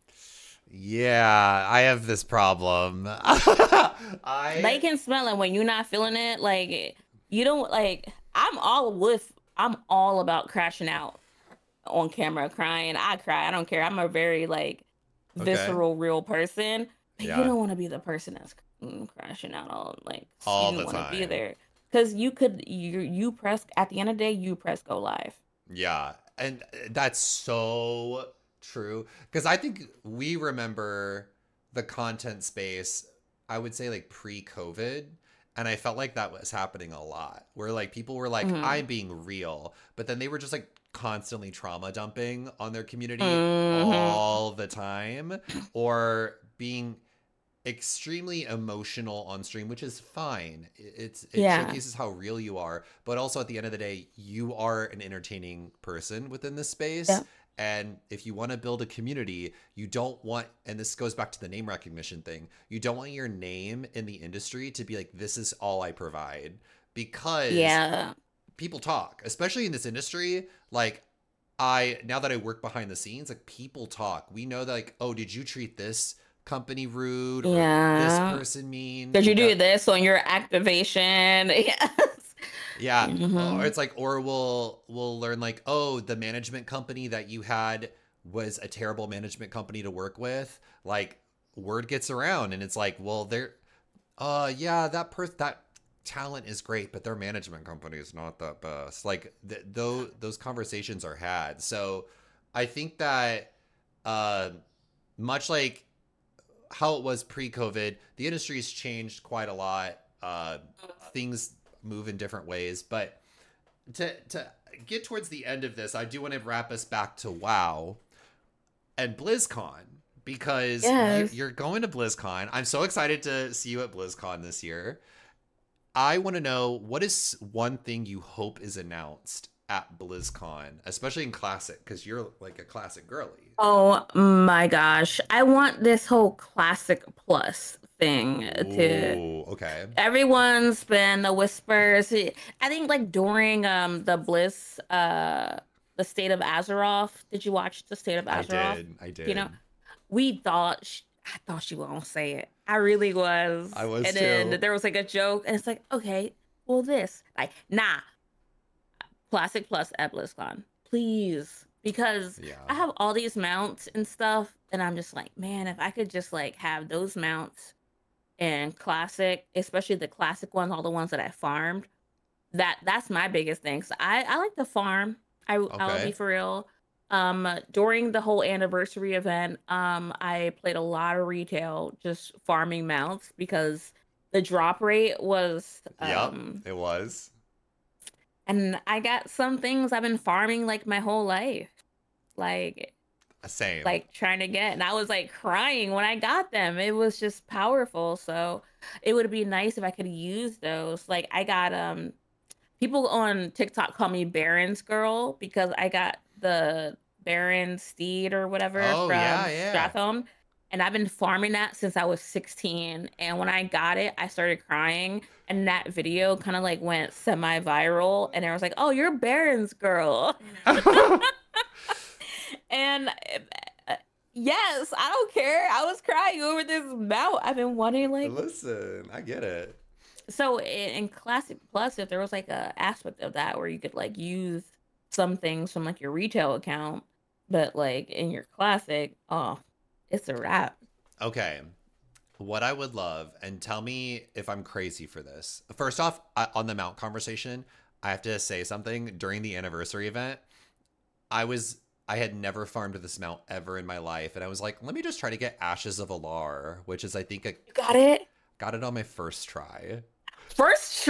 Yeah, I have this problem.
They
I
can smell it when you're not feeling it. Like, you don't like. I'm all about crashing out on camera, crying. I cry. I don't care. I'm a very like
okay.
visceral, real person. But you
Yeah,
don't want to be the person that's crashing out all like. You
all
don't
the
want to be
time.
there, because you press at the end of the day. You press go live.
Yeah, and that's so true because I think we remember the content space, I would say like pre-COVID, and I felt like that was happening a lot where like people were like,
Hmm.
I'm being real, but then they were just like constantly trauma dumping on their community
Hmm.
all the time, or being extremely emotional on stream, which is fine. It
Yeah.
showcases how real you are, but also at the end of the day, you are an entertaining person within this space.
Yeah.
And if you want to build a community, you don't want, and this goes back to the name recognition thing, you don't want your name in the industry to be like, this is all I provide, because
Yeah.
people talk, especially in this industry. Like, I now that I work behind the scenes, like people talk. We know that like, oh, did you treat this company rude or this
Yeah.
person mean?
Because you do
That
this on your activation. Yes.
yeah, or
Hmm.
it's like, or we'll learn like, oh, the management company that you had was a terrible management company to work with. Like, word gets around, and it's like, well, they're yeah, that talent is great, but their management company is not that best. Like those conversations are had. So I think that uh much like how it was pre-COVID, the industry's changed quite a lot. Things move in different ways, but to get towards the end of this, I do want to wrap us back to WoW and BlizzCon, because
Yes.
you're going to BlizzCon. I'm so excited to see you at BlizzCon this year. I want to know, what is one thing you hope is announced at BlizzCon, especially in Classic, because you're like a Classic girly.
Oh my gosh. I want this whole Classic Plus thing to.
Ooh, okay.
Everyone's been the whispers. I think like during the Bliss the State of Azeroth. Did you watch the State of
I
Azeroth?
did. I
You know,
did.
I thought she won't say it. I really
I
was.
was
And then
too.
there was like a joke, and it's like, okay, well, this like nah, Classic Plus at BlizzCon, please, because
Yeah.
I have all these mounts and stuff, and I'm just like, man, if I could just like have those mounts in Classic, especially the classic ones, all the ones that I farmed. That's my biggest thing. So I like to farm. I'll be
Okay.
for real. During the whole anniversary event, I played a lot of retail, just farming mounts, because the drop rate was
Yep. It was.
and I got some things I've been farming like my whole life. Like
Same.
like trying to get, and I was like crying when I got them. It was just powerful. So it would be nice if I could use those. Like, I got people on TikTok call me Baron's girl, because I got the Baron steed or whatever
Oh,
from
yeah, yeah.
Stratholme, and I've been farming that since I was 16. And when I got it, I started crying, and that video kind of like went semi-viral, and I was like, "Oh, you're Baron's girl." And yes, I don't care. I was crying over this mount. I've been wanting like
Listen, I get it.
So in Classic Plus, if there was like a aspect of that where you could like use some things from like your retail account, but like in your Classic, oh, it's a wrap.
Okay. What I would love, and tell me if I'm crazy for this. First off, on the mount conversation, I have to say something. During the anniversary event, I had never farmed this mount ever in my life, and I was like, let me just try to get Ashes of Alar, which is I think
You got it.
got it on my first try.
First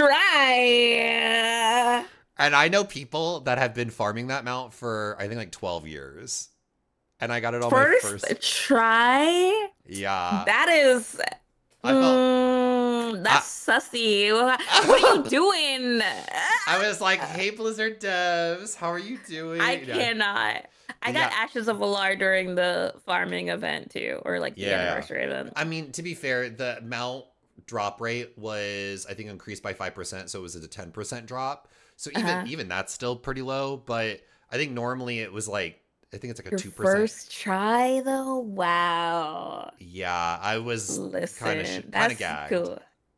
try.
And I know people that have been farming that mount for I think like 12 years. And I got it on my
First
first.
try.
Yeah.
That is.
I felt.
That's sussy. What are you doing?
I was like, hey, Blizzard devs, how are you doing?
I cannot. I got Ashes of Alar during the farming event too, or like the anniversary event.
I mean, to be fair, the mount drop rate was, I think, increased by 5%, so it was a 10% drop. So even that's still pretty low, but I think normally it was like, I think it's like a 2%.
First try though? Wow.
Yeah, I was kind of gagged.
Cool.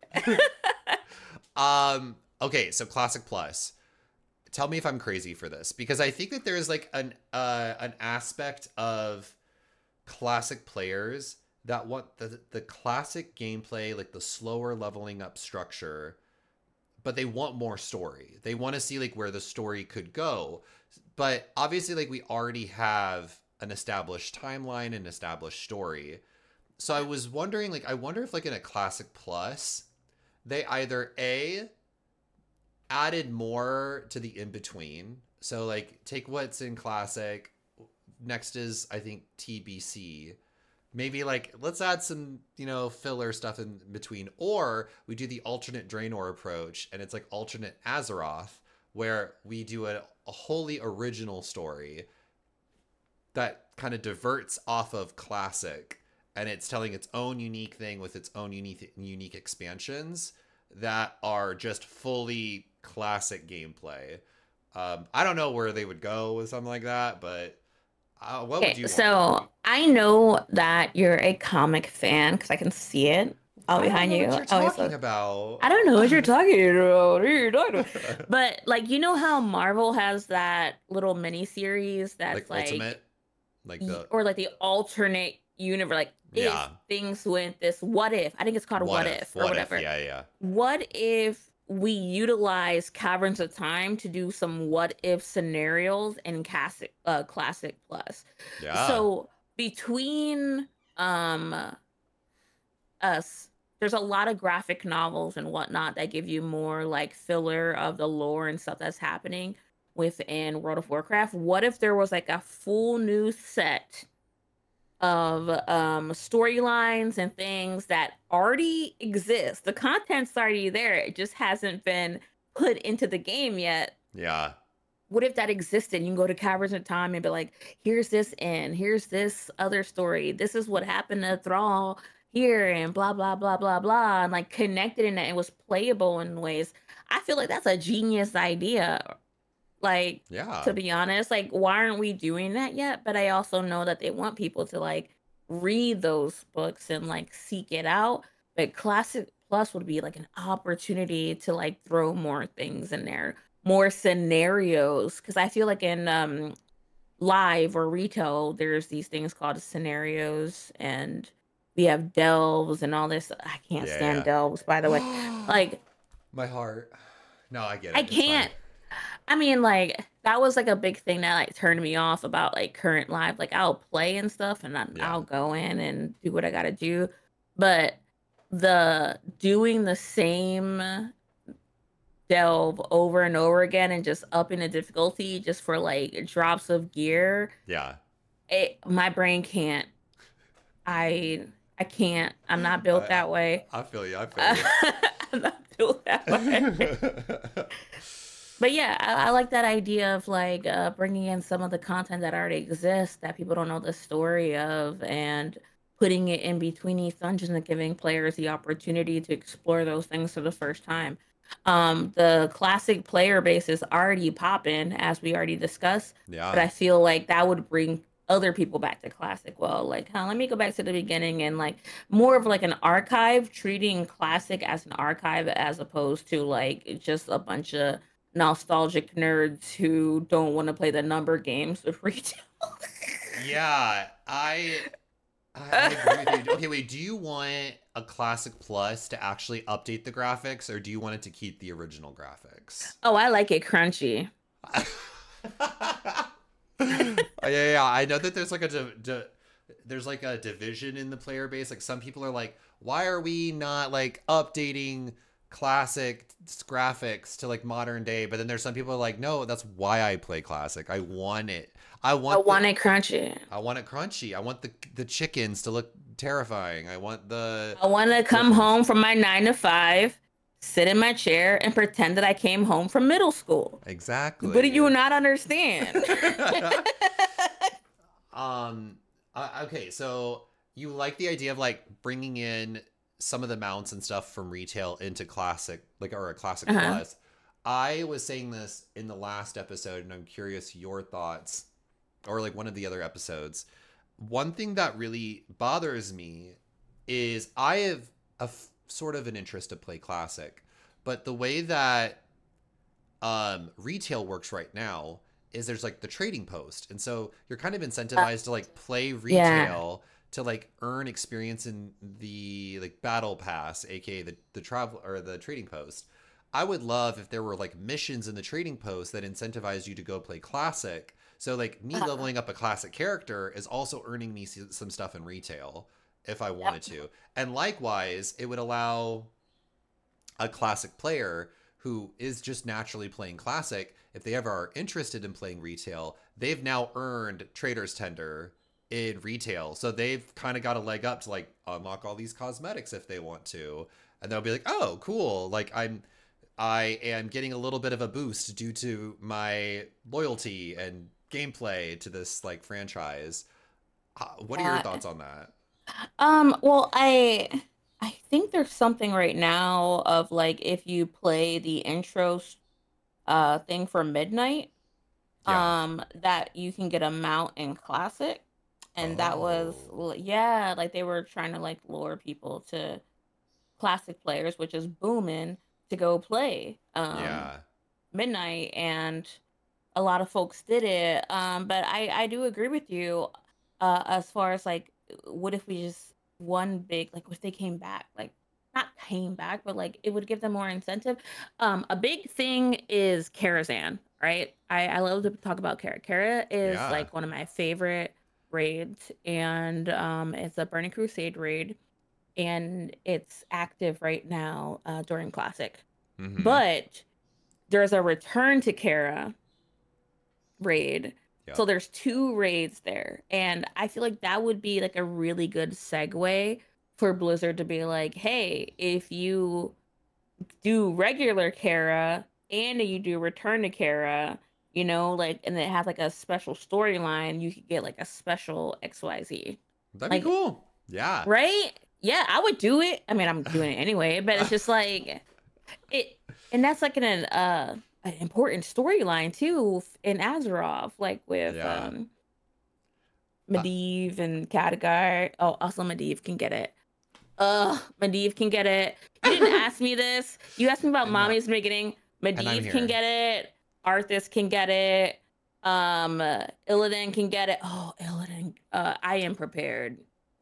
Okay, so Classic Plus. Tell me if I'm crazy for this, because I think that there's like an aspect of Classic players that want the classic gameplay, like the slower leveling up structure, but they want more story. They want to see like where the story could go. But obviously, like, we already have an established timeline and established story. So I was wondering, like, I wonder if like in a Classic Plus, they either added more to the in-between. So like take what's in Classic, next is I think TBC. Maybe like let's add some, filler stuff in between, or we do the alternate Draenor approach and it's like alternate Azeroth, where we do a wholly original story that kind of diverts off of Classic, and it's telling its own unique thing with its own unique expansions that are just fully Classic gameplay. I don't know where they would go with something like that, but what would you want?
So I know that you're a comic fan because I can see it all behind you.
What you're talking about.
I don't know what you're talking about. What are you talking about? But like, you know how Marvel has that little mini series that's like
Ultimate, like
the alternate universe, like if things went this, what if? I think it's called What If or whatever.
Yeah.
What if we utilize Caverns of Time to do some what if scenarios in Classic Plus?
Yeah.
So between us, there's a lot of graphic novels and whatnot that give you more like filler of the lore and stuff that's happening within World of Warcraft. What if there was like a full new set of storylines and things that already exist? The content's already there. It just hasn't been put into the game yet.
Yeah.
What if that existed? You can go to Caverns of Time and be like, here's this end, here's this other story. This is what happened to Thrall here and blah, blah, blah, blah, blah. And like connected in that and was playable in ways. I feel like that's a genius idea. Like, to be honest, like, why aren't we doing that yet? But I also know that they want people to like read those books and like seek it out. But Classic Plus would be like an opportunity to like throw more things in there, more scenarios. Because I feel like in live or retail, there's these things called scenarios, and we have delves and all this. I can't stand delves, by the way. Like,
my heart. No, I get it.
I can't. I mean, like, that was like a big thing that like turned me off about like current live. Like, I'll play and stuff, and I'll go in and do what I gotta do. But the doing the same delve over and over again and just upping the difficulty just for like drops of gear.
Yeah.
My brain can't. I can't. I'm not built that way.
I feel you.
I'm not built that way. But yeah, I like that idea of like bringing in some of the content that already exists that people don't know the story of, and putting it in between these dungeons and giving players the opportunity to explore those things for the first time. The Classic player base is already popping, as we already discussed.
Yeah.
But I feel like that would bring other people back to classic. Well, like, huh, let me go back to the beginning and like more of like an archive, treating classic as an archive as opposed to like just a bunch of nostalgic nerds who don't want to play the number games with retail.
Yeah, I agree with you. Okay, wait, do you want a Classic Plus to actually update the graphics, or do you want it to keep the original graphics?
Oh, I like it crunchy.
Yeah. I know that there's like there's like a division in the player base. Like some people are like, why are we not like updating classic graphics to like modern day? But then there's some people are like, no, that's why I play classic. I want it. I
I
want
want it crunchy.
I want it crunchy. I want the chickens to look terrifying. I want the
I want to come
griffins.
home from my 9 to 5, sit in my chair, and pretend that I came home from middle school. What do
Exactly.
you not understand?
um okay, so you like the idea of like bringing in some of the mounts and stuff from retail into classic, like, or a classic
Uh-huh.
plus. I was saying this in the last episode and I'm curious your thoughts, or like one of the other episodes. One thing that really bothers me is I have sort of an interest to play classic, but the way that retail works right now is there's like the trading post, and so you're kind of
Uh,
incentivized to like play
yeah.
retail to like earn experience in the like battle pass, aka the travel or the trading post. I would love if there were like missions in the trading post that incentivized you to go play classic, so like me
Uh,
leveling up a classic character is also earning me some stuff in retail if I
yep.
wanted to. And likewise, it would allow a classic player who is just naturally playing classic, if they ever are interested in playing retail, they've now earned trader's tender in retail. So they've kind of got a leg up to like unlock all these cosmetics if they want to. And they'll be like, "Oh, cool. Like I am getting a little bit of a boost due to my loyalty and gameplay to this like franchise." What are your
Uh,
thoughts on that?
well, I think there's something right now of like if you play the intro thing for midnight,
Yeah.
that you can get a mount in classic. And that was,
Oh.
well, yeah, like they were trying to like lure people to classic players, which is booming, to go play
Yeah.
midnight, and a lot of folks did it. But I do agree with you as far as like what if we just one big, like if they came back, like not came back, but like it would give them more incentive. A big thing is Karazhan, right? I love to talk about Kara. Kara is
Yeah.
like one of my favorite raids, and it's a Burning Crusade raid, and it's active right now during Classic.
Mhm.
But there's a return to Kara raid. So
Yep.
there's two raids there. And I feel like that would be like a really good segue for Blizzard to be like, hey, if you do regular Kara and you do return to Kara, like, and it has like a special storyline, you could get like a special XYZ.
That'd be
Like,
cool. Yeah.
right? Yeah, I would do it. I mean, I'm doing it anyway, but it's just like it, and that's like an important storyline too in Azeroth, like with
Yeah. Uh,
Medivh and Khadgar. Oh, also Medivh can get it. Medivh can get it. You didn't ask me this. You asked me about
and
Mommy's beginning.
and I'm
Medivh can
here.
get it. Arthas can get it. Illidan can get it. Oh, Illidan. I am prepared.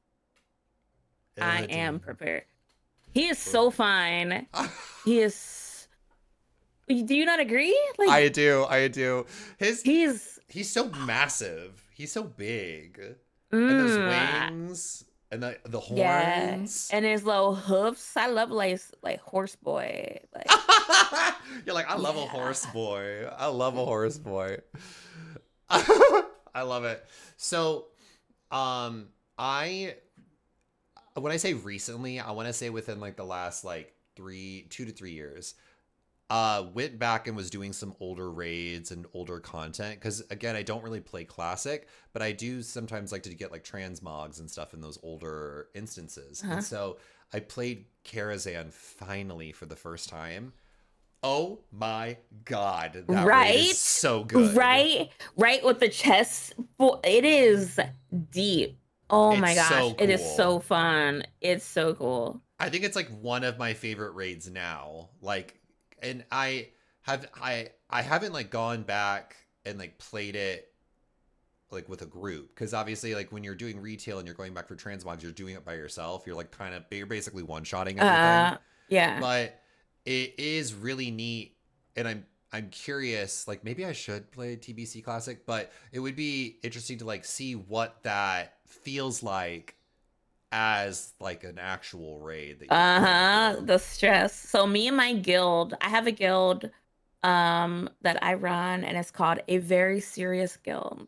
I am
Illidan.
prepared. He is so fine. He is. Do you not agree? Like
I do. I do. His
he's.
he's so massive. He's so big. And those
Mm,
wings and the
yeah,
horns.
and his little hoofs. I love like horse boy. Like
You're like, I love a
yeah.
horse boy. I love a horse boy. I love it. So, um, I when I say recently, I want to say within like the last like 2 to 3 years, went back and was doing some older raids and older content, because again, I don't really play classic, but I do sometimes like to get like transmogs and stuff in those older instances. And
Uh-huh.
so I played Karazhan finally for the first time. Oh my god, that raid is
Right?
so good.
Right with the chest. It is deep. Oh
It's
my gosh,
so
it is
cool.
so fun. It's so cool.
I think it's like one of my favorite raids now. Like, and I haven't like gone back and like played it like with a group, because obviously like when you're doing retail and you're going back for transmogs, you're doing it by yourself. You're like you're basically one-shotting everything.
Yeah.
But it is really neat, and I'm curious, like maybe I should play TBC Classic, but it would be interesting to like see what that feels like as like an actual raid that you're
The stress. So me and my guild, I have a guild that I run, and it's called A Very Serious Guild.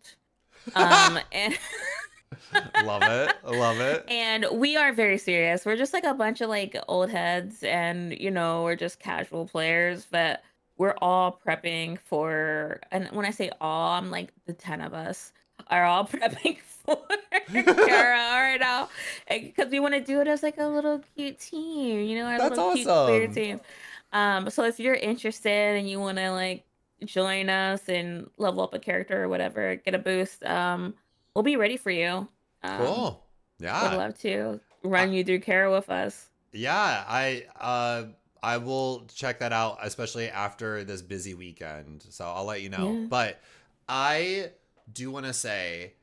And
love it. I love it.
And we are very serious. We're just like a bunch of like old heads, and we're just casual players, but we're all prepping for, and when I say all, I'm like the 10 of us are all prepping for Kara right now, because we want to do it as like a little cute team, our
That's
little cute player
awesome.
team. So if you're interested and you want to like join us and level up a character or whatever, get a boost, we'll be ready for you.
Cool.
Would
Yeah.
love to run you through Kara with us.
Yeah, I will check that out, especially after this busy weekend. So I'll let you know.
Yeah.
But I do want to say,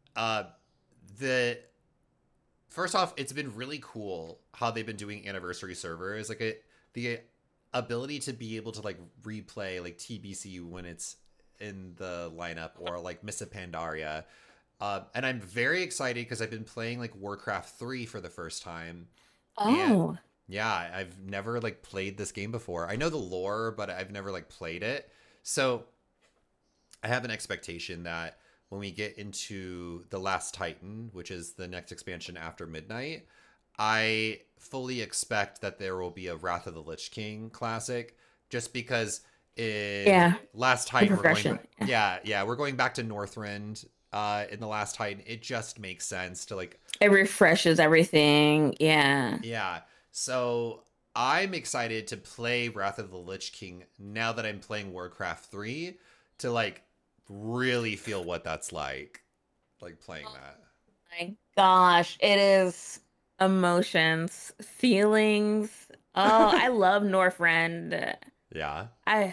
the first off, it's been really cool how they've been doing anniversary servers. Like the ability to be able to like replay like TBC when it's in the lineup, or like Mists of Pandaria. And I'm very excited because I've been playing like Warcraft 3 for the first time.
Oh.
And yeah, I've never like played this game before. I know the lore, but I've never like played it. So I have an expectation that when we get into The Last Titan, which is the next expansion after Midnight, I fully expect that there will be a Wrath of the Lich King classic, just because in Last Titan we're going back to Northrend. In The Last Titan, it just makes sense to like,
it refreshes everything.
Yeah. So I'm excited to play Wrath of the Lich King now that I'm playing Warcraft 3, to like really feel what that's like playing that.
My gosh, it is emotions, feelings. Oh, I love Northrend.
Yeah.
I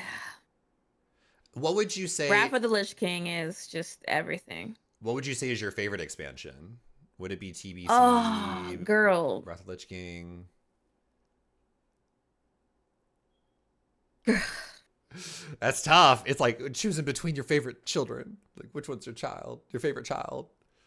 What would you say?
Wrath of the Lich King is just everything.
What would you say is your favorite expansion? Would it be TBC?
Oh, girl.
Wrath of the Lich King. That's tough. It's like choosing between your favorite children. Like, which one's your favorite child?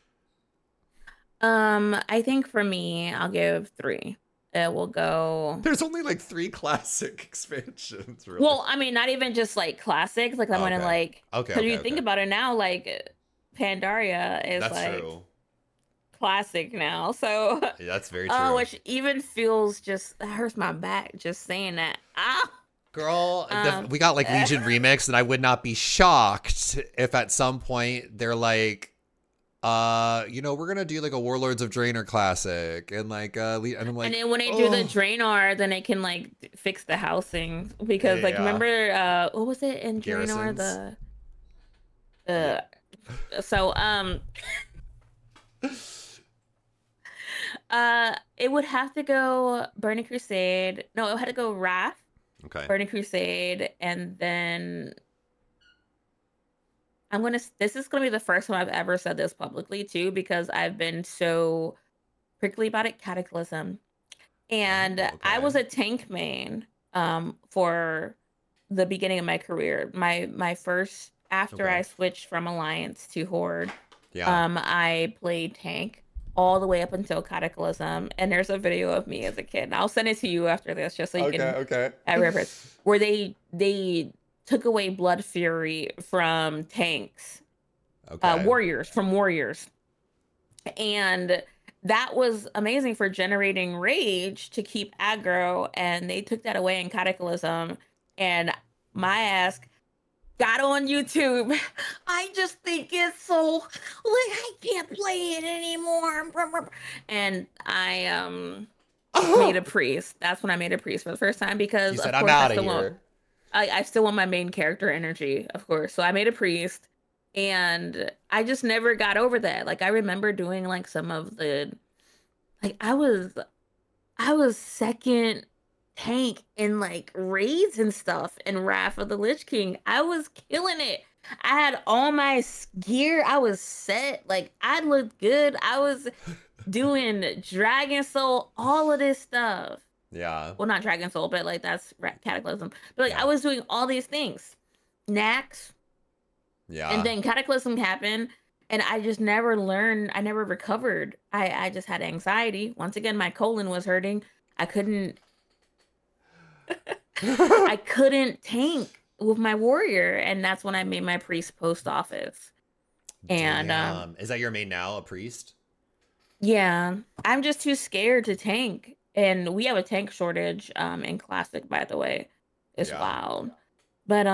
I think for me, I'll give 3. It will go.
There's only like 3 classic expansions, really.
Well, I mean, not even just like classics. Like I'm gonna like. Because you think about it now, like Pandaria is true. Classic now. So.
Yeah, that's very true.
Which even feels that hurts my back just saying that.
Girl, we got like Legion Remix, and I would not be shocked if at some point they're like, we're gonna do like a Warlords of Draenor classic, and like, and I'm like,
and then when they do the Draenor, then they can like fix the housing, because like remember, what was it in Draenor? It would have to go Burning Crusade. No, it had to go Wrath.
Okay.
Burning Crusade, and then this is gonna be the first time I've ever said this publicly too, because I've been so prickly about it. Cataclysm. And I was a tank main for the beginning of my career. My first, after I switched from Alliance to Horde, I played tank all the way up until Cataclysm, and there's a video of me as a kid. And I'll send it to you after this, just so you can have reference. Where they took away Blood Fury from tanks, warriors, and that was amazing for generating rage to keep aggro, and they took that away in Cataclysm, and my ass got on YouTube. I just think it's so I can't play it anymore. And I made a priest. That's when I made a priest for the first time, because
you said, I'm out of here.
I still want my main character energy, of course. So I made a priest, and I just never got over that. Like I remember doing like some of the, like I was second tank in like raids and stuff in Wrath of the Lich King. I was killing it. I had all my gear. I was set. Like I looked good. I was doing Dragon Soul, all of this stuff.
Yeah.
Well, not Dragon Soul, but like that's Cataclysm. But like
Yeah.
I was doing all these things. Nax.
Yeah.
And then Cataclysm happened, and I just never learned. I never recovered. I just had anxiety. Once again, my colon was hurting. I couldn't I couldn't tank with my warrior, and that's when I made my priest post office. And
is that your main now, a priest?
Yeah, I'm just too scared to tank, and we have a tank shortage in Classic, by the way. It's wild, but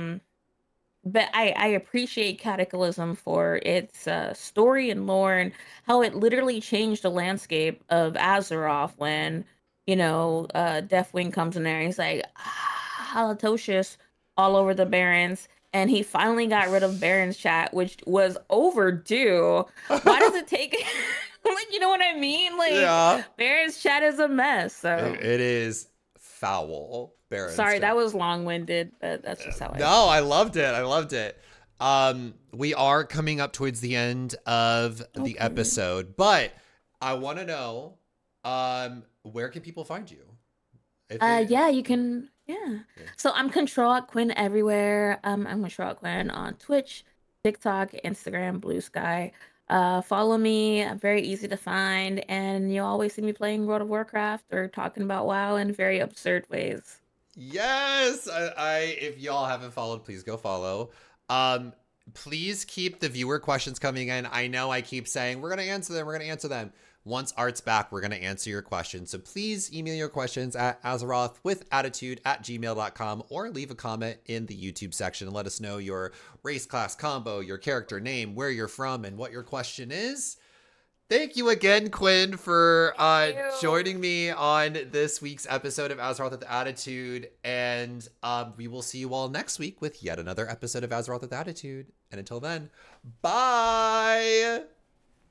I appreciate Cataclysm for its story and lore, and how it literally changed the landscape of Azeroth when, you know, Deathwing comes in there and he's like, Halitosis all over the Barrens. And he finally got rid of Baron's chat, which was overdue. Why does it take... like, you know what I mean? Like, Baron's chat is a mess. So
it is foul. Baron's
Sorry,
chat.
that was long-winded, but that's just how I...
No, I loved it. I loved it. We are coming up towards the end of the episode, but I want to know, where can people find you?
Yeah, you can... Yeah. So I'm Control@Quinn everywhere. I'm Control@Quinn on Twitch, TikTok, Instagram, Blue Sky. Follow me. I'm very easy to find, and you'll always see me playing World of Warcraft or talking about WoW in very absurd ways.
Yes, if y'all haven't followed, please go follow. Please keep the viewer questions coming in. I know I keep saying we're gonna answer them. Once Art's back, we're going to answer your questions. So please email your questions at azerothwithattitude@gmail.com, or leave a comment in the YouTube section and let us know your race, class, combo, your character name, where you're from, and what your question is. Thank you again, Quinn, for joining me on this week's episode of Azeroth with Attitude. And we will see you all next week with yet another episode of Azeroth with Attitude. And until then, bye!